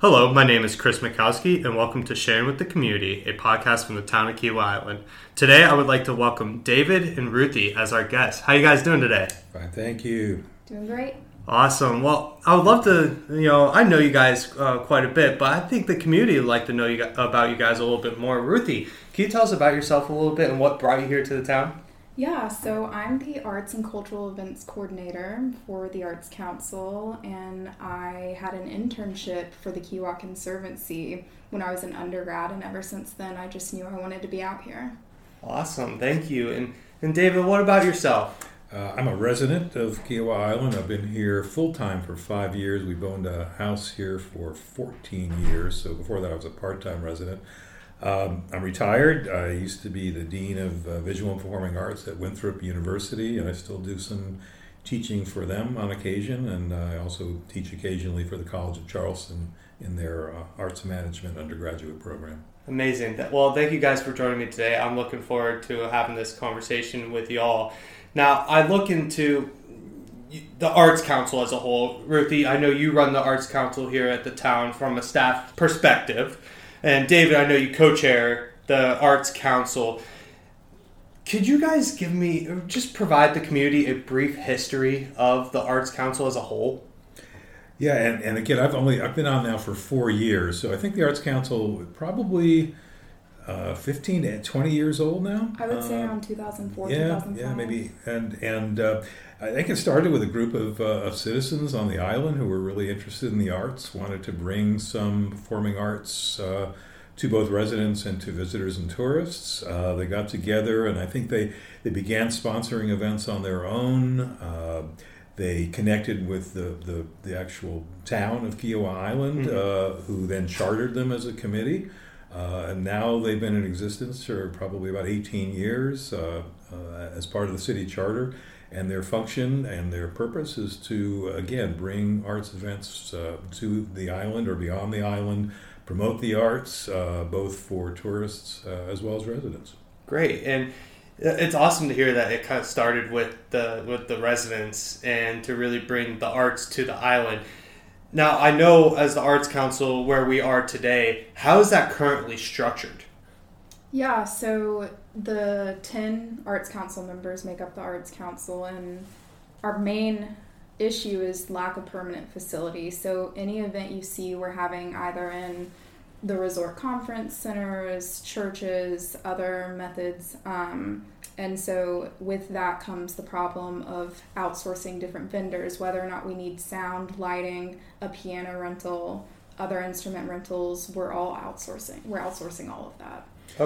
Hello, my name is Chris Mikowski, and welcome to Sharing with the Community, a podcast from the town of Kiawah Island. Today, I would like to welcome David and Ruthie as our guests. How you guys doing today? Fine, thank you. Doing great. Awesome. Well, I would love to, I know you guys quite a bit, but I think the community would like to know about you guys a little bit more. Ruthie, can you tell us about yourself a little bit and what brought you here to the town? Yeah, so I'm the Arts and Cultural Events Coordinator for the Arts Council, and I had an internship for the Kiawah Conservancy when I was an undergrad, and ever since then I just knew I wanted to be out here. Awesome, thank you. And David, what about yourself? I'm a resident of Kiawah Island. I've been here full-time for 5 years. We've owned a house here for 14 years, so before that I was a part-time resident. I'm retired. I used to be the Dean of Visual and Performing Arts at Winthrop University, and I still do some teaching for them on occasion, and I also teach occasionally for the College of Charleston in their Arts Management undergraduate program. Amazing. Well, thank you guys for joining me today. I'm looking forward to having this conversation with you all. Now, I look into the Arts Council as a whole. Ruthie, I know you run the Arts Council here at the town from a staff perspective. And David, I know you co-chair the Arts Council. Could you guys provide the community a brief history of the Arts Council as a whole? Yeah, and again, I've been on now for 4 years, so I think the Arts Council probably 15 to 20 years old now. I would say around 2004, yeah, 2005. Yeah, maybe. And I think it started with a group of citizens on the island who were really interested in the arts, wanted to bring some performing arts to both residents and to visitors and tourists. They got together, and I think they began sponsoring events on their own. They connected with the actual town of Kiawah Island, who then chartered them as a committee. And now they've been in existence for probably about 18 years as part of the city charter. And their function and their purpose is to, again, bring arts events to the island or beyond the island, promote the arts, both for tourists as well as residents. Great. And it's awesome to hear that it kind of started with the residents and to really bring the arts to the island. Now, I know as the Arts Council, where we are today, how is that currently structured? Yeah, so the 10 Arts Council members make up the Arts Council, and our main issue is lack of permanent facilities. So any event you see we're having either in the resort conference centers, churches, other methods, and so with that comes the problem of outsourcing different vendors, whether or not we need sound, lighting, a piano rental, other instrument rentals. We're all outsourcing. We're outsourcing all of that.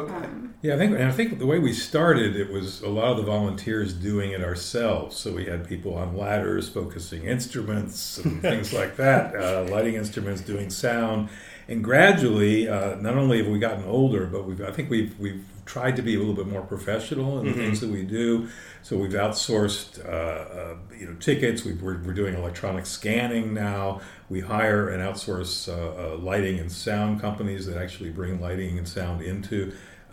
Okay. I think the way we started, it was a lot of the volunteers doing it ourselves. So we had people on ladders focusing instruments and things like that, lighting instruments, doing sound. And gradually, not only have we gotten older, but I think we've tried to be a little bit more professional in the things that we do. So we've outsourced, tickets. We're doing electronic scanning now. We hire and outsource lighting and sound companies that actually bring lighting and sound into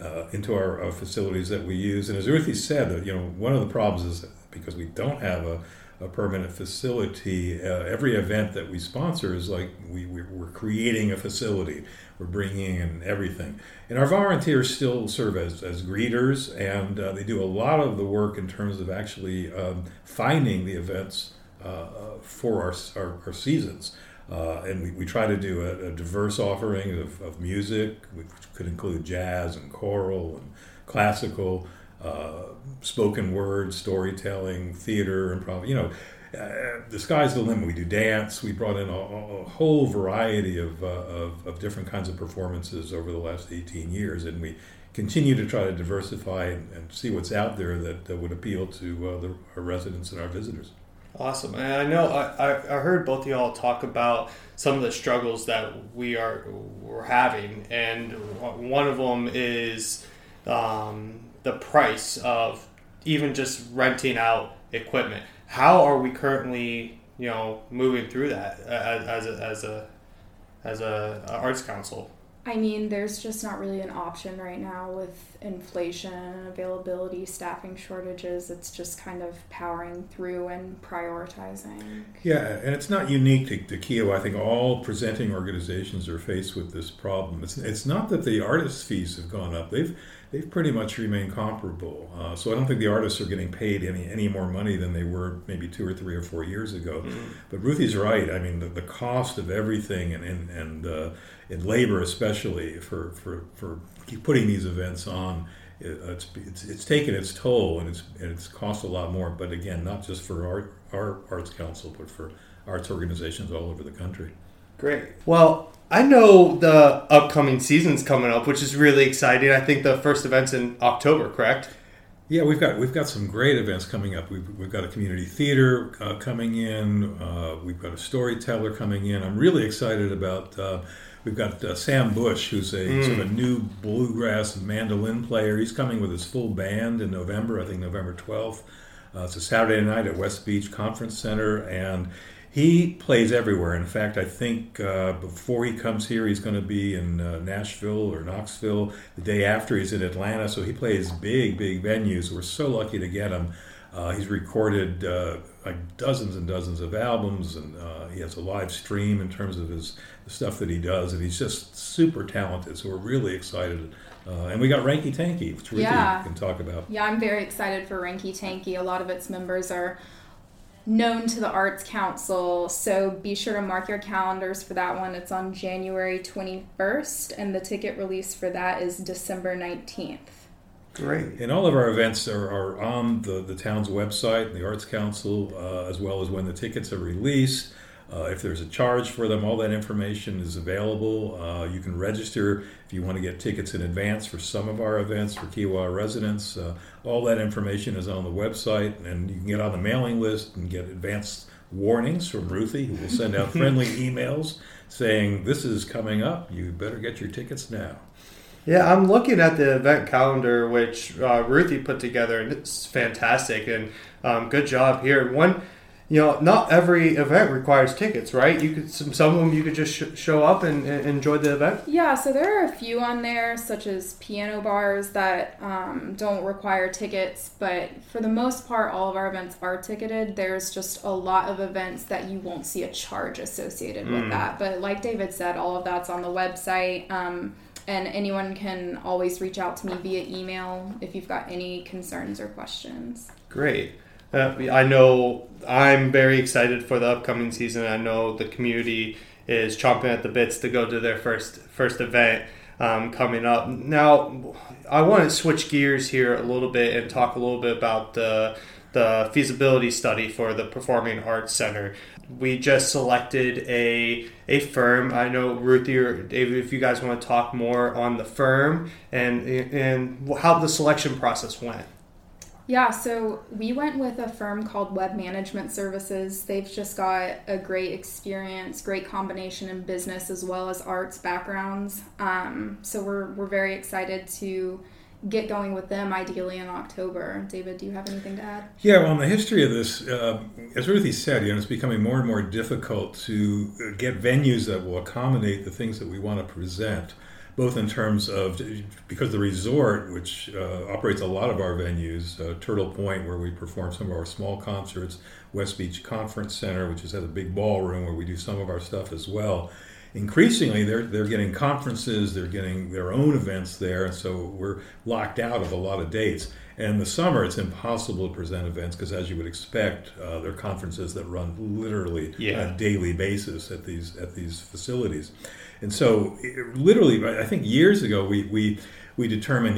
our facilities that we use. And as Ruthie said, one of the problems is because we don't have a permanent facility. Every event that we sponsor is like we're creating a facility. We're bringing in everything. And our volunteers still serve as greeters, and they do a lot of the work in terms of actually finding the events for our seasons. And we try to do a diverse offering of music, which could include jazz and choral and classical, spoken word, storytelling, theater, improv. The sky's the limit. We do dance. We brought in a whole variety of different kinds of performances over the last 18 years, and we continue to try to diversify and see what's out there that would appeal to our residents and our visitors. Awesome. And I know I heard both of y'all talk about some of the struggles that we're having, and one of them is the price of even just renting out equipment. How are we currently, moving through that as a arts council? I mean, there's just not really an option right now with inflation, availability, staffing shortages. It's just kind of powering through and prioritizing. Yeah, and it's not unique to Kiowa. I think all presenting organizations are faced with this problem. It's not that the artists' fees have gone up. They've pretty much remained comparable. So I don't think the artists are getting paid any more money than they were maybe 2 or 3 or 4 years ago. Mm-hmm. But Ruthie's right. I mean, the cost of everything and labor especially for putting these events on, it's taken its toll, and it's cost a lot more. But again, not just for our Arts Council, but for arts organizations all over the country. Great. Well, I know the upcoming season's coming up, which is really exciting. I think the first event's in October, correct? Yeah, we've got some great events coming up. We've got a community theater coming in. We've got a storyteller coming in. I'm really excited about. We've got Sam Bush, who's a sort of a new bluegrass mandolin player. He's coming with his full band in November. I think November 12th. It's a Saturday night at West Beach Conference Center, and he plays everywhere. In fact, I think before he comes here, he's going to be in Nashville or Knoxville. The day after, he's in Atlanta. So he plays big venues. We're so lucky to get him. He's recorded like dozens and dozens of albums, and he has a live stream in terms of the stuff that he does. And he's just super talented. So we're really excited. And we got Ranky Tanky, which Ruthie can talk about. Yeah, I'm very excited for Ranky Tanky. A lot of its members are known to the Arts Council, so be sure to mark your calendars for that one. It's on January 21st, and the ticket release for that is December 19th. Great. And all of our events are on the town's website, the Arts Council, as well as when the tickets are released. If there's a charge for them, all that information is available. You can register if you want to get tickets in advance for some of our events for Kiowa residents. All that information is on the website, and you can get on the mailing list and get advance warnings from Ruthie, who will send out friendly emails saying, this is coming up, you better get your tickets now. Yeah, I'm looking at the event calendar, which Ruthie put together, and it's fantastic, and good job here. Not every event requires tickets, right? You could some of them you could just show up and enjoy the event. Yeah, so there are a few on there, such as piano bars that don't require tickets, but for the most part, all of our events are ticketed. There's just a lot of events that you won't see a charge associated with that. But like David said, all of that's on the website, and anyone can always reach out to me via email if you've got any concerns or questions. Great. I know I'm very excited for the upcoming season. I know the community is chomping at the bits to go to their first event coming up. Now, I want to switch gears here a little bit and talk a little bit about the feasibility study for the Performing Arts Center. We just selected a firm. I know Ruthie or David, if you guys want to talk more on the firm and how the selection process went. Yeah, so we went with a firm called Web Management Services. They've just got a great experience, great combination in business as well as arts backgrounds. So we're very excited to get going with them, ideally in October. David, do you have anything to add? Yeah, well, on the history of this, as Ruthie said, it's becoming more and more difficult to get venues that will accommodate the things that we want to present, both in terms of, because the resort, which operates a lot of our venues, Turtle Point, where we perform some of our small concerts, West Beach Conference Center, which has a big ballroom where we do some of our stuff as well. Increasingly, they're getting conferences, they're getting their own events there, and so we're locked out of a lot of dates. And in the summer, it's impossible to present events because, as you would expect, there are conferences that run literally on a daily basis at these facilities. And so, literally, I think years ago, we determined,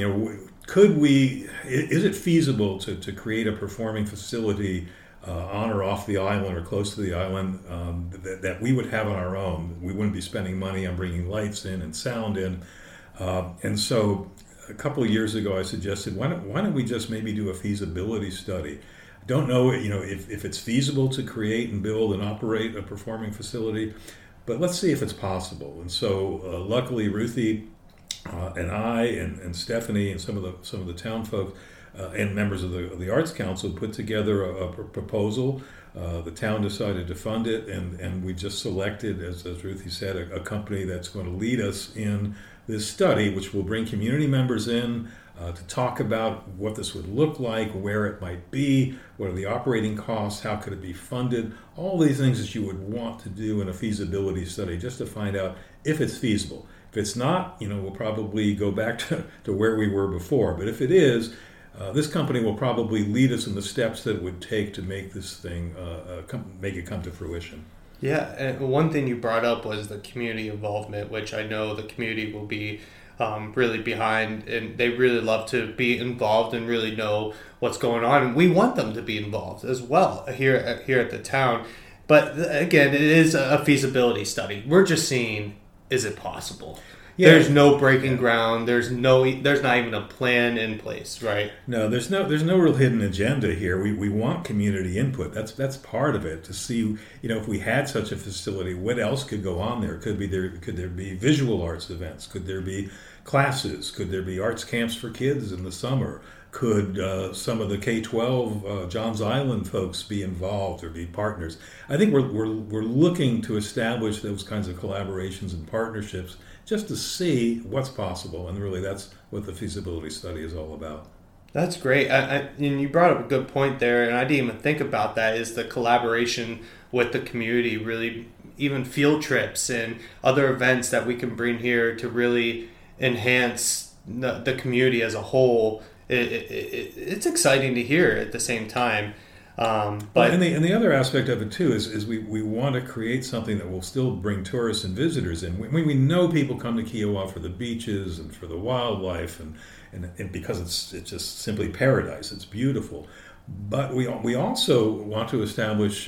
is it feasible to create a performing facility on or off the island or close to the island that we would have on our own? We wouldn't be spending money on bringing lights in and sound in. And so a couple of years ago I suggested, why don't we just maybe do a feasibility study? I don't know, if it's feasible to create and build and operate a performing facility, but let's see if it's possible. And so luckily Ruthie and I and Stephanie and some of the town folks and members of the Arts Council put together a proposal. The town decided to fund it, and we just selected, as Ruthie said, a company that's going to lead us in this study, which will bring community members in to talk about what this would look like, where it might be, what are the operating costs, how could it be funded, all these things that you would want to do in a feasibility study just to find out if it's feasible. If it's not, we'll probably go back to where we were before. But if it is, this company will probably lead us in the steps that it would take to make this thing, make it come to fruition. Yeah, and one thing you brought up was the community involvement, which I know the community will be really behind, and they really love to be involved and really know what's going on. And we want them to be involved as well here at the town. But again, it is a feasibility study. We're just seeing, is it possible? Yeah. There's no breaking ground. There's not even a plan in place, right? No, there's no real hidden agenda here. We want community input. That's part of it, to see, if we had such a facility, what else could go on there? Could there be visual arts events? Could there be classes? Could there be arts camps for kids in the summer? Could some of the K-12 Johns Island folks be involved or be partners? I think we're looking to establish those kinds of collaborations and partnerships just to see what's possible, and really that's what the feasibility study is all about. That's great. And you brought up a good point there, and I didn't even think about that, is the collaboration with the community, really even field trips and other events that we can bring here to really enhance the community as a whole. It's exciting to hear at the same time. But and the other aspect of it too is we want to create something that will still bring tourists and visitors in. We know people come to Kiowa for the beaches and for the wildlife and because it's just simply paradise. It's beautiful. But we also want to establish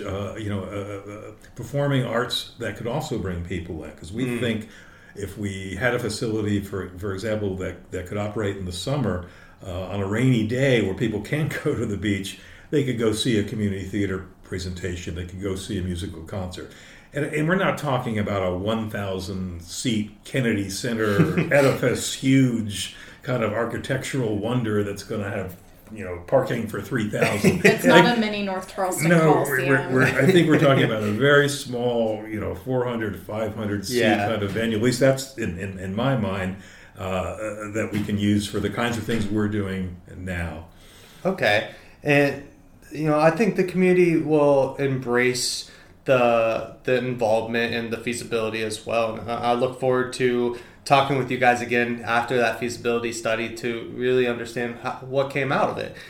performing arts that could also bring people in, because we think if we had a facility, for example, that could operate in the summer on a rainy day where people can't go to the beach, they could go see a community theater presentation. They could go see a musical concert. And we're not talking about a 1,000-seat Kennedy Center edifice, huge kind of architectural wonder that's going to have, parking for 3,000. It's not a mini North Charleston Coliseum. I think we're talking about a very small, 400 to 500 seat kind of venue. At least that's in my mind, that we can use for the kinds of things we're doing now. Okay. And I think the community will embrace the involvement and the feasibility as well. And I look forward to talking with you guys again after that feasibility study to really understand what came out of it.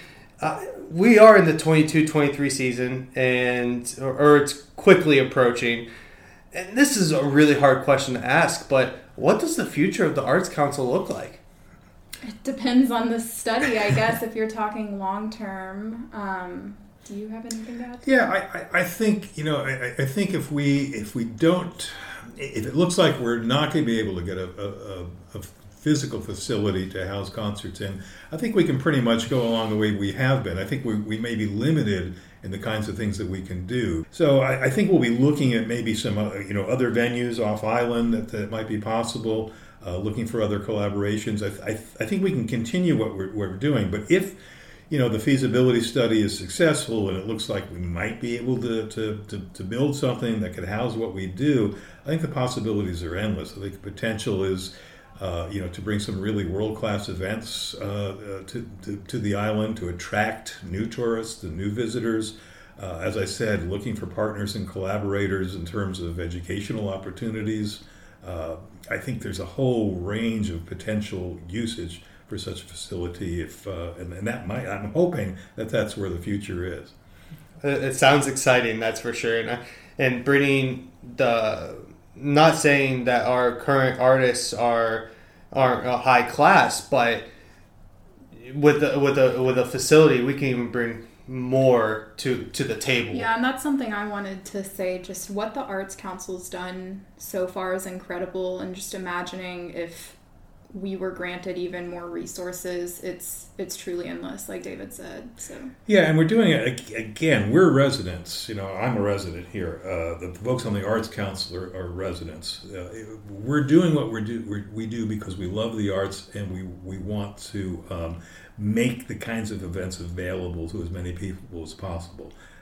We are in the 22-23 season, or it's quickly approaching. And this is a really hard question to ask, but what does the future of the Arts Council look like? It depends on the study, I guess, if you're talking long term. Do you have anything to add? Yeah, I think, I think if it looks like we're not going to be able to get a physical facility to house concerts in, I think we can pretty much go along the way we have been. I think we may be limited in the kinds of things that we can do. So I think we'll be looking at maybe some other venues off island that might be possible. Looking for other collaborations. I think we can continue what we're doing, but if the feasibility study is successful and it looks like we might be able to build something that could house what we do, I think the possibilities are endless. I think the potential is to bring some really world-class events to the island, to attract new tourists and new visitors. As I said, looking for partners and collaborators in terms of educational opportunities. I think there's a whole range of potential usage for such a facility. I'm hoping that's where the future is. It sounds exciting, that's for sure. And bringing not saying that our current artists are high class, but with a facility, we can even bring more to the table. Yeah, and that's something I wanted to say. Just what the Arts Council's done so far is incredible, and just imagining if we were granted even more resources, it's truly endless, like David said. So yeah, and we're doing it again. We're residents. I'm a resident here. The folks on the Arts Council are residents. We're doing what we do because we love the arts, and we want to make the kinds of events available to as many people as possible.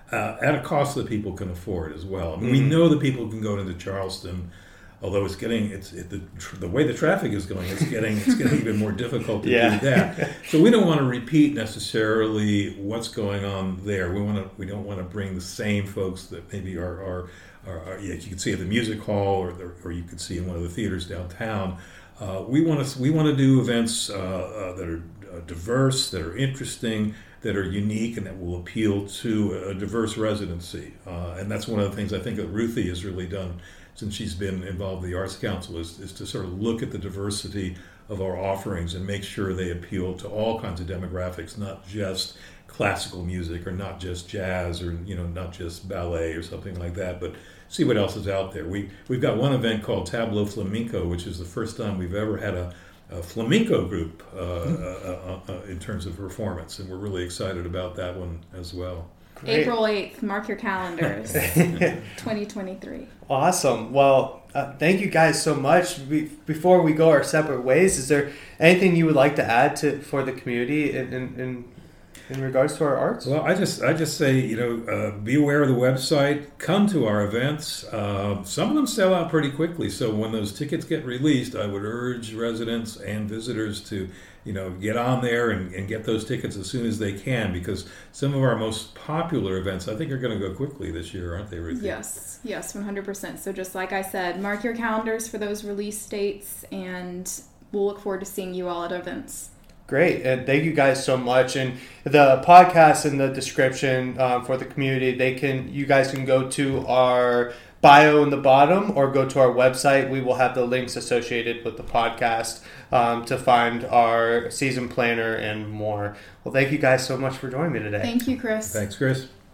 at a cost that people can afford as well. I mean, we know that people can go into Charleston, although the way the traffic is going, it's getting even more difficult to do that. So we don't want to repeat necessarily what's going on there. We don't want to bring the same folks that maybe are you can see at the music hall or you could see in one of the theaters downtown. We want to do events that are diverse, that are interesting, that are unique, and that will appeal to a diverse residency. And that's one of the things I think that Ruthie has really done since she's been involved with the Arts Council is to sort of look at the diversity of our offerings and make sure they appeal to all kinds of demographics, not just classical music or not just jazz or not just ballet or something like that, but see what else is out there. We've got one event called Tableau Flamenco, which is the first time we've ever had a flamenco group in terms of performance, and we're really excited about that one as well. Great. April 8th, mark your calendars, 2023. Awesome. Well, thank you guys so much. Before we go our separate ways, is there anything you would like to add for the community in regards to our arts? Well, I just say, be aware of the website, come to our events. Some of them sell out pretty quickly, so when those tickets get released, I would urge residents and visitors to, get on there and get those tickets as soon as they can, because some of our most popular events, I think, are going to go quickly this year, aren't they, Ruthie? Yes, 100%. So just like I said, mark your calendars for those release dates, and we'll look forward to seeing you all at events. Great, and thank you guys so much. And the podcast in the description for the community, you guys can go to our bio in the bottom or go to our website. We will have the links associated with the podcast to find our season planner and more. Well, thank you guys so much for joining me today. Thank you, Chris. Thanks, Chris.